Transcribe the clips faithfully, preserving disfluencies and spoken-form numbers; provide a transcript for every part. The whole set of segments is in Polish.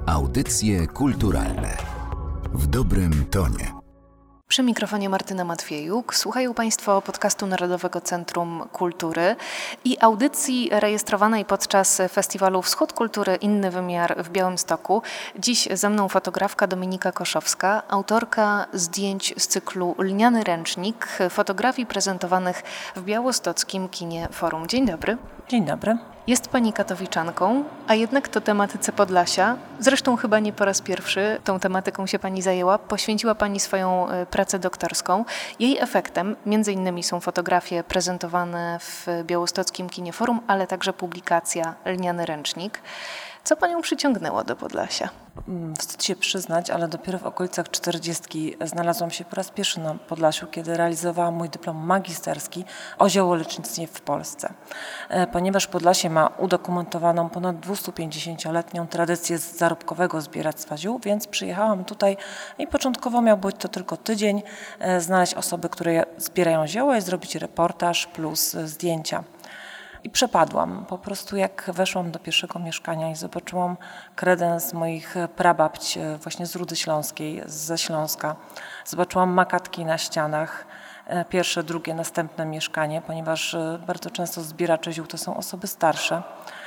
Audycje kulturalne w dobrym tonie. Przy mikrofonie Martyna Matwiejuk. Słuchają Państwo podcastu Narodowego Centrum Kultury i audycji rejestrowanej podczas festiwalu Wschód Kultury – Inny Wymiar w Białymstoku. Dziś ze mną fotografka Dominika Koszowska, autorka zdjęć z cyklu Lniany ręcznik, fotografii prezentowanych w białostockim kinie Forum. Dzień dobry. Dzień dobry. Jest Pani katowiczanką, a jednak to tematyce Podlasia, zresztą chyba nie po raz pierwszy tą tematyką się Pani zajęła, poświęciła Pani swoją pracę doktorską. Jej efektem między innymi są fotografie prezentowane w białostockim kinie Forum, ale także publikacja Lniany ręcznik. Co Panią przyciągnęło do Podlasia? Wstyd się przyznać, ale dopiero w okolicach czterdziestki znalazłam się po raz pierwszy na Podlasiu, kiedy realizowałam mój dyplom magisterski o ziołolecznictwie w Polsce. Ponieważ Podlasie ma udokumentowaną ponad dwiestupięćdziesięcioletnią tradycję zarobkowego zbieractwa ziół, więc przyjechałam tutaj i początkowo miał być to tylko tydzień, znaleźć osoby, które zbierają zioła i zrobić reportaż plus zdjęcia. I przepadłam. Po prostu jak weszłam do pierwszego mieszkania i zobaczyłam kredens moich prababć właśnie z Rudy Śląskiej, ze Śląska. Zobaczyłam makatki na ścianach, pierwsze, drugie, następne mieszkanie, ponieważ bardzo często zbieracze ziół to są osoby starsze.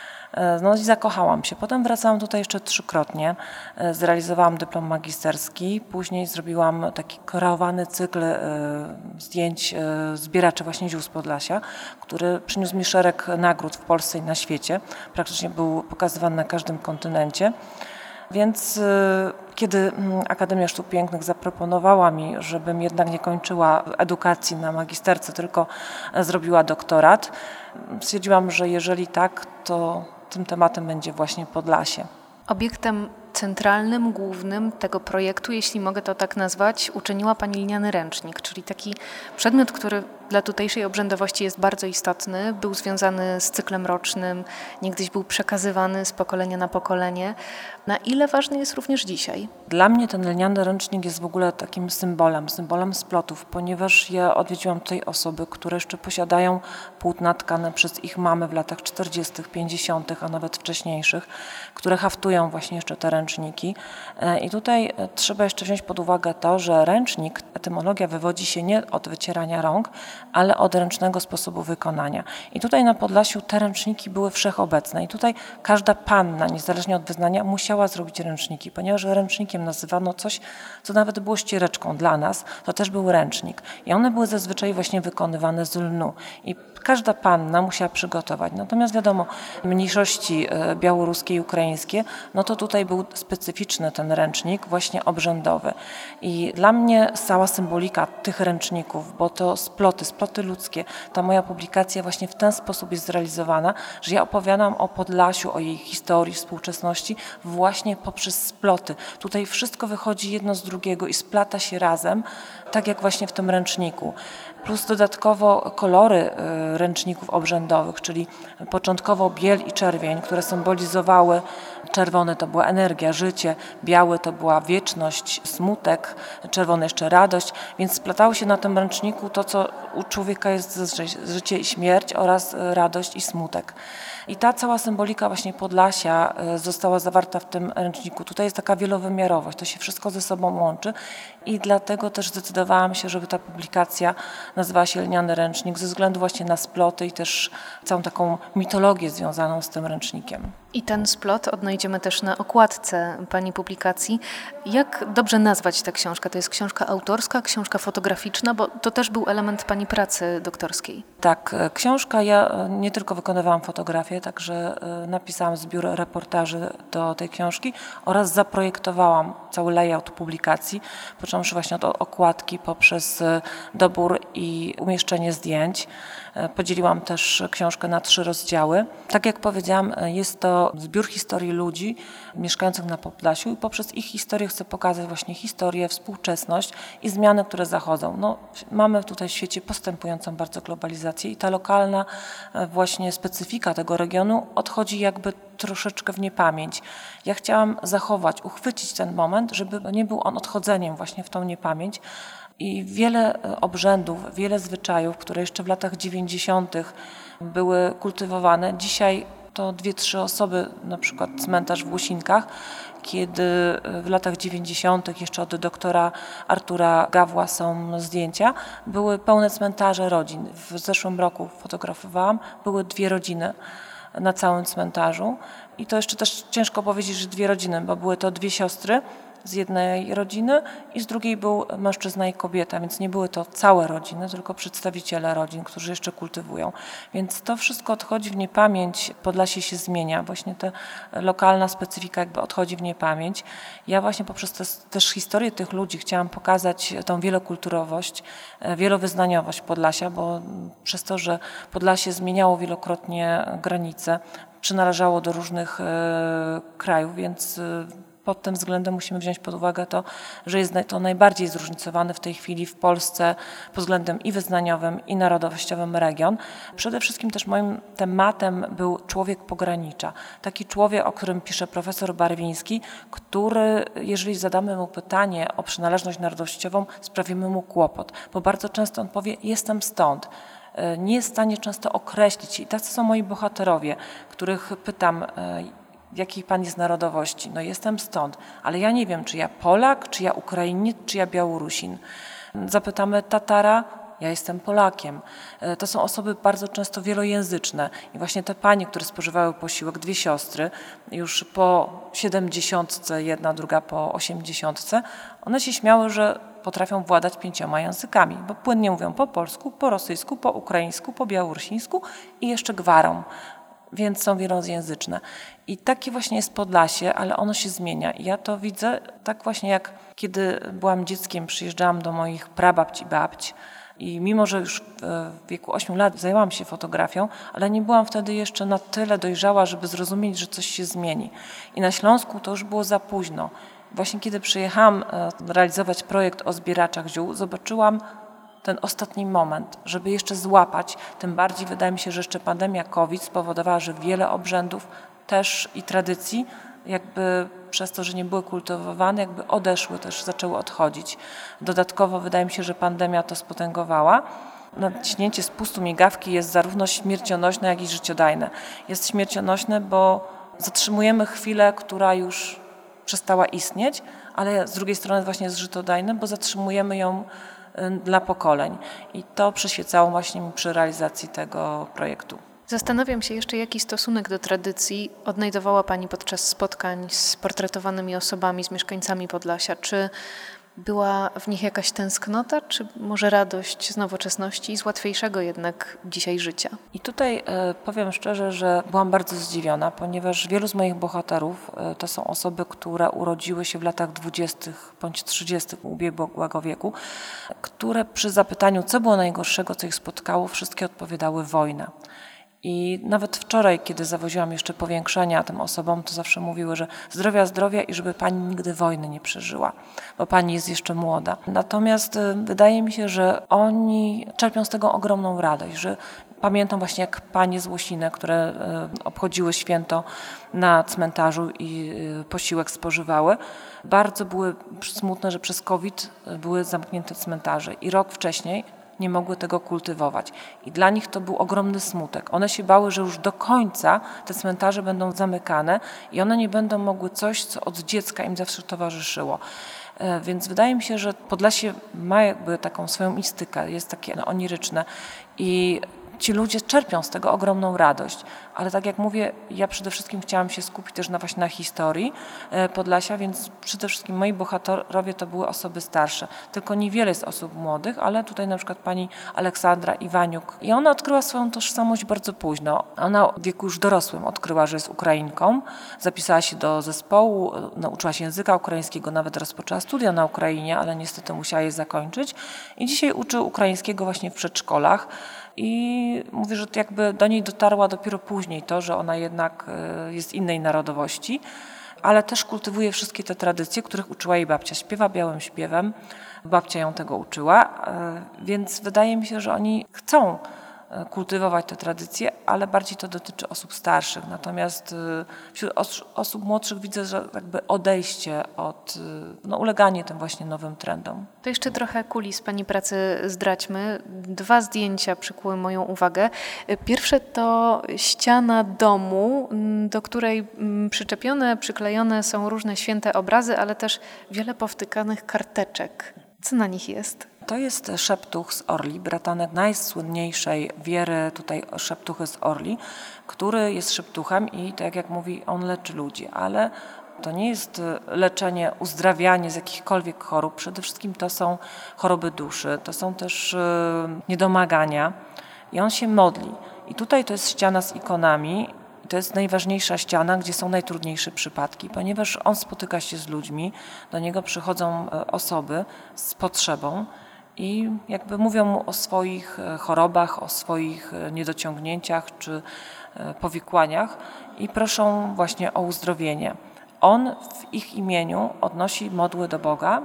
No i zakochałam się. Potem wracałam tutaj jeszcze trzykrotnie. Zrealizowałam dyplom magisterski. Później zrobiłam taki kreowany cykl zdjęć zbieraczy właśnie ziół z Podlasia, który przyniósł mi szereg nagród w Polsce i na świecie. Praktycznie był pokazywany na każdym kontynencie. Więc kiedy Akademia Sztuk Pięknych zaproponowała mi, żebym jednak nie kończyła edukacji na magisterce, tylko zrobiła doktorat, stwierdziłam, że jeżeli tak, to tym tematem będzie właśnie Podlasie. Obiektem centralnym, głównym tego projektu, jeśli mogę to tak nazwać, uczyniła Pani lniany ręcznik, czyli taki przedmiot, który dla tutejszej obrzędowości jest bardzo istotny, był związany z cyklem rocznym, niegdyś był przekazywany z pokolenia na pokolenie. Na ile ważny jest również dzisiaj? Dla mnie ten lniany ręcznik jest w ogóle takim symbolem, symbolem splotów, ponieważ ja odwiedziłam tutaj osoby, które jeszcze posiadają płótna tkane przez ich mamy w latach czterdziestych, pięćdziesiątych, a nawet wcześniejszych, które haftują właśnie jeszcze te ręczniki. I tutaj trzeba jeszcze wziąć pod uwagę to, że ręcznik, etymologia wywodzi się nie od wycierania rąk, ale od ręcznego sposobu wykonania. I tutaj na Podlasiu te ręczniki były wszechobecne i tutaj każda panna, niezależnie od wyznania, musiała zrobić ręczniki, ponieważ ręcznikiem nazywano coś, co nawet było ściereczką dla nas, to też był ręcznik. I one były zazwyczaj właśnie wykonywane z lnu. I każda panna musiała przygotować. Natomiast wiadomo, mniejszości białoruskie i ukraińskie, no to tutaj był specyficzny ten ręcznik, właśnie obrzędowy. I dla mnie cała symbolika tych ręczników, bo to sploty, sploty ludzkie, ta moja publikacja właśnie w ten sposób jest zrealizowana, że ja opowiadam o Podlasiu, o jej historii, współczesności właśnie poprzez sploty. Tutaj wszystko wychodzi jedno z drugiego i splata się razem, tak jak właśnie w tym ręczniku. Plus dodatkowo kolory ręczników obrzędowych, czyli początkowo biel i czerwień, które symbolizowały, czerwony to była energia, życie, biały to była wieczność, smutek, czerwony jeszcze radość, więc splatało się na tym ręczniku to, co u człowieka jest życie i śmierć oraz radość i smutek. I ta cała symbolika właśnie Podlasia została zawarta w tym ręczniku. Tutaj jest taka wielowymiarowość, to się wszystko ze sobą łączy i dlatego też zdecydowałam się, żeby ta publikacja nazywała się Lniany ręcznik ze względu właśnie na sploty i też całą taką mitologię związaną z tym ręcznikiem. I ten splot odnajdziemy też na okładce Pani publikacji. Jak dobrze nazwać tę książkę? To jest książka autorska, książka fotograficzna, bo to też był element Pani pracy doktorskiej. Tak, książka, ja nie tylko wykonywałam fotografię, także napisałam zbiór reportaży do tej książki oraz zaprojektowałam cały layout publikacji, począwszy właśnie od okładki poprzez dobór i umieszczenie zdjęć. Podzieliłam też książkę na trzy rozdziały. Tak jak powiedziałam, jest to zbiór historii ludzi mieszkających na Podlasiu i poprzez ich historię chcę pokazać właśnie historię, współczesność i zmiany, które zachodzą. No, mamy tutaj w świecie postępującą bardzo globalizację i ta lokalna właśnie specyfika tego regionu odchodzi jakby troszeczkę w niepamięć. Ja chciałam zachować, uchwycić ten moment, żeby nie był on odchodzeniem właśnie w tą niepamięć. I wiele obrzędów, wiele zwyczajów, które jeszcze w latach dziewięćdziesiątych były kultywowane, dzisiaj to dwie, trzy osoby, na przykład cmentarz w Łosinkach, kiedy w latach dziewięćdziesiątych jeszcze od doktora Artura Gawła są zdjęcia, były pełne cmentarze rodzin. W zeszłym roku fotografowałam, były dwie rodziny na całym cmentarzu i to jeszcze też ciężko powiedzieć, że dwie rodziny, bo były to dwie siostry z jednej rodziny i z drugiej był mężczyzna i kobieta, więc nie były to całe rodziny, tylko przedstawiciele rodzin, którzy jeszcze kultywują. Więc to wszystko odchodzi w niepamięć, Podlasie się zmienia, właśnie ta lokalna specyfika jakby odchodzi w niepamięć. Ja właśnie poprzez te, też historię tych ludzi chciałam pokazać tą wielokulturowość, wielowyznaniowość Podlasia, bo przez to, że Podlasie zmieniało wielokrotnie granice, przynależało do różnych e, krajów, więc e, pod tym względem musimy wziąć pod uwagę to, że jest to najbardziej zróżnicowany w tej chwili w Polsce pod względem i wyznaniowym, i narodowościowym region. Przede wszystkim też moim tematem był człowiek pogranicza. Taki człowiek, o którym pisze profesor Barwiński, który, jeżeli zadamy mu pytanie o przynależność narodowościową, sprawimy mu kłopot, bo bardzo często on powie: jestem stąd. Nie jest w stanie często określić. I tacy są moi bohaterowie, których pytam: jakiej pan jest narodowości? No jestem stąd, ale ja nie wiem, czy ja Polak, czy ja Ukrainiec, czy ja Białorusin. Zapytamy Tatara, ja jestem Polakiem. To są osoby bardzo często wielojęzyczne i właśnie te panie, które spożywały posiłek, dwie siostry, już po siedemdziesiątce, jedna, druga po osiemdziesiątce, one się śmiały, że potrafią władać pięcioma językami, bo płynnie mówią po polsku, po rosyjsku, po ukraińsku, po białorusińsku i jeszcze gwarą. Więc są wielojęzyczne. I takie właśnie jest Podlasie, ale ono się zmienia. I ja to widzę tak właśnie, jak kiedy byłam dzieckiem, przyjeżdżałam do moich prababci i babci i mimo, że już w wieku ośmiu lat zajęłam się fotografią, ale nie byłam wtedy jeszcze na tyle dojrzała, żeby zrozumieć, że coś się zmieni. I na Śląsku to już było za późno. Właśnie kiedy przyjechałam realizować projekt o zbieraczach ziół, zobaczyłam ten ostatni moment, żeby jeszcze złapać. Tym bardziej wydaje mi się, że jeszcze pandemia COVID spowodowała, że wiele obrzędów też i tradycji jakby przez to, że nie były kultywowane, jakby odeszły, też zaczęły odchodzić. Dodatkowo wydaje mi się, że pandemia to spotęgowała. Nadciśnięcie spustu migawki jest zarówno śmiercionośne, jak i życiodajne. Jest śmiercionośne, bo zatrzymujemy chwilę, która już przestała istnieć, ale z drugiej strony właśnie jest życiodajne, bo zatrzymujemy ją dla pokoleń. I to przyświecało właśnie mi przy realizacji tego projektu. Zastanawiam się jeszcze, jaki stosunek do tradycji odnajdowała Pani podczas spotkań z portretowanymi osobami, z mieszkańcami Podlasia. Czy była w nich jakaś tęsknota, czy może radość z nowoczesności i z łatwiejszego jednak dzisiaj życia? I tutaj e, powiem szczerze, że byłam bardzo zdziwiona, ponieważ wielu z moich bohaterów e, to są osoby, które urodziły się w latach dwudziestych bądź trzydziestych ubiegłego wieku, które przy zapytaniu, co było najgorszego, co ich spotkało, wszystkie odpowiadały: wojna. I nawet wczoraj, kiedy zawoziłam jeszcze powiększenia tym osobom, to zawsze mówiły, że zdrowia, zdrowia i żeby pani nigdy wojny nie przeżyła, bo pani jest jeszcze młoda. Natomiast y, wydaje mi się, że oni czerpią z tego ogromną radość, że pamiętam właśnie, jak panie z Łosinek, które y, obchodziły święto na cmentarzu i y, posiłek spożywały, bardzo były smutne, że przez COVID były zamknięte cmentarze i rok wcześniej nie mogły tego kultywować. I dla nich to był ogromny smutek. One się bały, że już do końca te cmentarze będą zamykane i one nie będą mogły coś, co od dziecka im zawsze towarzyszyło. Więc wydaje mi się, że Podlasie ma jakby taką swoją mistykę, jest takie oniryczne i ci ludzie czerpią z tego ogromną radość. Ale tak jak mówię, ja przede wszystkim chciałam się skupić też na właśnie na historii Podlasia, więc przede wszystkim moi bohaterowie to były osoby starsze. Tylko niewiele jest osób młodych, ale tutaj na przykład pani Aleksandra Iwaniuk. I ona odkryła swoją tożsamość bardzo późno. Ona w wieku już dorosłym odkryła, że jest Ukrainką. Zapisała się do zespołu, nauczyła się języka ukraińskiego, nawet rozpoczęła studia na Ukrainie, ale niestety musiała je zakończyć. I dzisiaj uczy ukraińskiego właśnie w przedszkolach. I mówię, że jakby do niej dotarła dopiero później to, że ona jednak jest innej narodowości, ale też kultywuje wszystkie te tradycje, których uczyła jej babcia. Śpiewa białym śpiewem, babcia ją tego uczyła, więc wydaje mi się, że oni chcą kultywować te tradycje, ale bardziej to dotyczy osób starszych. Natomiast wśród osób młodszych widzę, że jakby odejście od, no uleganie tym właśnie nowym trendom. To jeszcze trochę kulis Pani pracy zdradźmy. Dwa zdjęcia przykuły moją uwagę. Pierwsze to ściana domu, do której przyczepione, przyklejone są różne święte obrazy, ale też wiele powtykanych karteczek. Co na nich jest? To jest szeptuch z Orli, bratanek najsłynniejszej wiery tutaj szeptuchy z Orli, który jest szeptuchem i tak jak mówi, on leczy ludzi, ale to nie jest leczenie, uzdrawianie z jakichkolwiek chorób. Przede wszystkim to są choroby duszy, to są też niedomagania i on się modli. I tutaj to jest ściana z ikonami. To jest najważniejsza ściana, gdzie są najtrudniejsze przypadki, ponieważ on spotyka się z ludźmi, do niego przychodzą osoby z potrzebą i jakby mówią mu o swoich chorobach, o swoich niedociągnięciach czy powikłaniach i proszą właśnie o uzdrowienie. On w ich imieniu odnosi modły do Boga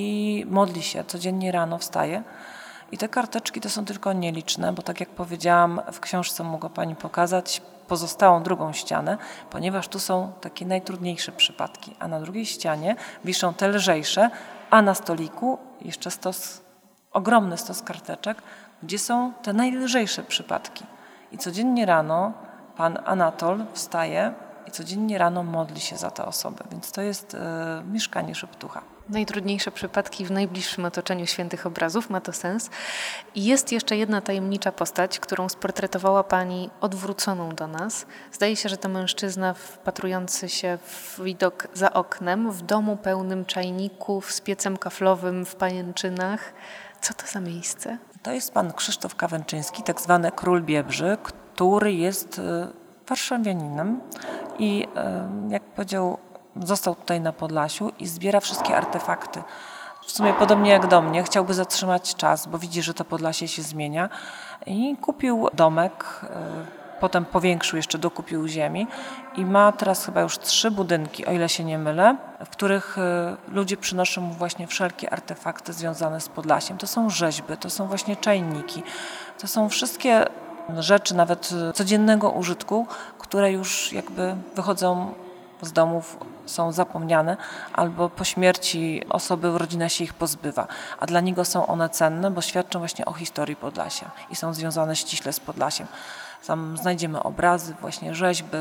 i modli się, codziennie rano wstaje. I te karteczki to są tylko nieliczne, bo tak jak powiedziałam, w książce mogę Pani pokazać pozostałą drugą ścianę, ponieważ tu są takie najtrudniejsze przypadki, a na drugiej ścianie wiszą te lżejsze, a na stoliku jeszcze stos, ogromny stos karteczek, gdzie są te najlżejsze przypadki. I codziennie rano pan Anatol wstaje i codziennie rano modli się za te osoby, więc to jest e, mieszkanie szeptucha. Najtrudniejsze przypadki w najbliższym otoczeniu świętych obrazów, ma to sens. I jest jeszcze jedna tajemnicza postać, którą sportretowała Pani odwróconą do nas. Zdaje się, że to mężczyzna wpatrujący się w widok za oknem, w domu pełnym czajników, z piecem kaflowym w pajęczynach. Co to za miejsce? To jest pan Krzysztof Kawęczyński, tak zwany Król Biebrzy, który jest warszawianinem i jak powiedział, został tutaj na Podlasiu i zbiera wszystkie artefakty. W sumie podobnie jak do mnie, chciałby zatrzymać czas, bo widzi, że to Podlasie się zmienia i kupił domek, potem powiększył, jeszcze dokupił ziemi i ma teraz chyba już trzy budynki, o ile się nie mylę, w których ludzie przynoszą mu właśnie wszelkie artefakty związane z Podlasiem. To są rzeźby, to są właśnie czajniki, to są wszystkie rzeczy nawet codziennego użytku, które już jakby wychodzą z domów, są zapomniane albo po śmierci osoby rodzina się ich pozbywa, a dla niego są one cenne, bo świadczą właśnie o historii Podlasia i są związane ściśle z Podlasiem. Tam znajdziemy obrazy, właśnie rzeźby,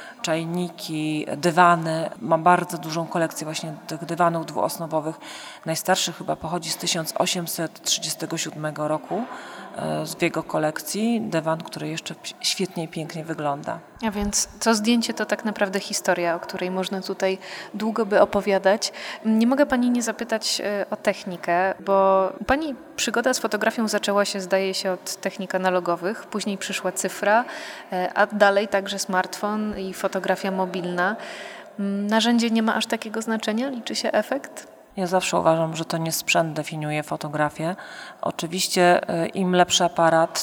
czajniki, dywany. Ma bardzo dużą kolekcję właśnie tych dywanów dwuosnowowych. Najstarszy chyba pochodzi z tysiąc osiemset trzydziestego siódmego roku z jego kolekcji. Dywan, który jeszcze świetnie i pięknie wygląda. A więc to zdjęcie to tak naprawdę historia, o której można tutaj długo by opowiadać. Nie mogę Pani nie zapytać o technikę, bo Pani przygoda z fotografią zaczęła się, zdaje się, od technik analogowych, później przyszła cyfra, a dalej także smartfon i fotografia mobilna. Narzędzie nie ma aż takiego znaczenia? Liczy się efekt? Ja zawsze uważam, że to nie sprzęt definiuje fotografię. Oczywiście im lepszy aparat,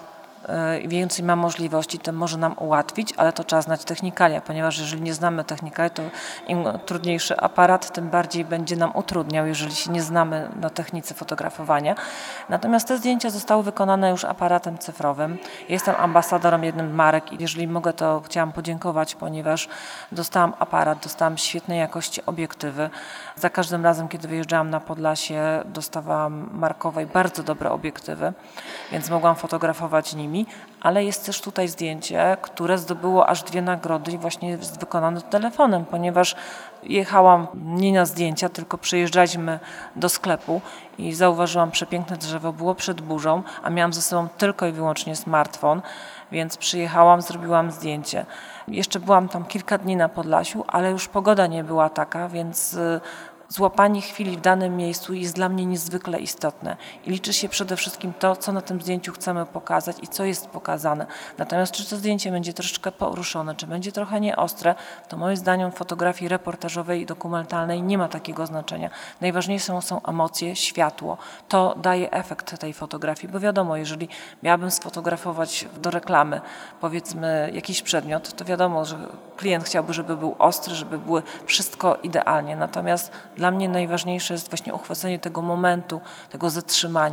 i więcej ma możliwości, tym może nam ułatwić, ale to trzeba znać technikalia, ponieważ jeżeli nie znamy technikali, to im trudniejszy aparat, tym bardziej będzie nam utrudniał, jeżeli się nie znamy na technice fotografowania. Natomiast te zdjęcia zostały wykonane już aparatem cyfrowym. Jestem ambasadorem jednym marek i jeżeli mogę, to chciałam podziękować, ponieważ dostałam aparat, dostałam świetnej jakości obiektywy. Za każdym razem, kiedy wyjeżdżałam na Podlasie, dostawałam markowe i bardzo dobre obiektywy, więc mogłam fotografować nimi. Ale jest też tutaj zdjęcie, które zdobyło aż dwie nagrody i właśnie jest wykonane telefonem, ponieważ jechałam nie na zdjęcia, tylko przyjeżdżaliśmy do sklepu i zauważyłam przepiękne drzewo, było przed burzą, a miałam ze sobą tylko i wyłącznie smartfon, więc przyjechałam, zrobiłam zdjęcie. Jeszcze byłam tam kilka dni na Podlasiu, ale już pogoda nie była taka, więc złapanie chwili w danym miejscu jest dla mnie niezwykle istotne i liczy się przede wszystkim to, co na tym zdjęciu chcemy pokazać i co jest pokazane. Natomiast czy to zdjęcie będzie troszeczkę poruszone, czy będzie trochę nieostre, to moim zdaniem w fotografii reportażowej i dokumentalnej nie ma takiego znaczenia. Najważniejsze są emocje, światło. To daje efekt tej fotografii, bo wiadomo, jeżeli miałabym sfotografować do reklamy, powiedzmy, jakiś przedmiot, to wiadomo, że klient chciałby, żeby był ostry, żeby było wszystko idealnie. Natomiast dla mnie najważniejsze jest właśnie uchwycenie tego momentu, tego zatrzymania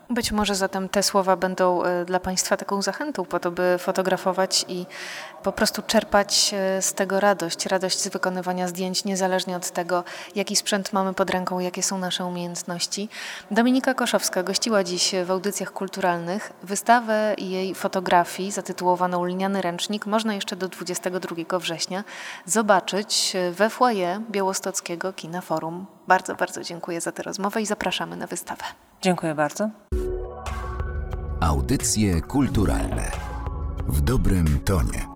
Być może zatem te słowa będą dla Państwa taką zachętą po to, by fotografować i po prostu czerpać z tego radość, radość z wykonywania zdjęć, niezależnie od tego, jaki sprzęt mamy pod ręką, jakie są nasze umiejętności. Dominika Koszowska gościła dziś w audycjach kulturalnych. Wystawę jej fotografii zatytułowaną Liniany ręcznik można jeszcze do dwudziestego drugiego września zobaczyć we foyer Białostockiego Kina Forum. Bardzo, bardzo dziękuję za tę rozmowę i zapraszamy na wystawę. Dziękuję bardzo. Audycje kulturalne w dobrym tonie.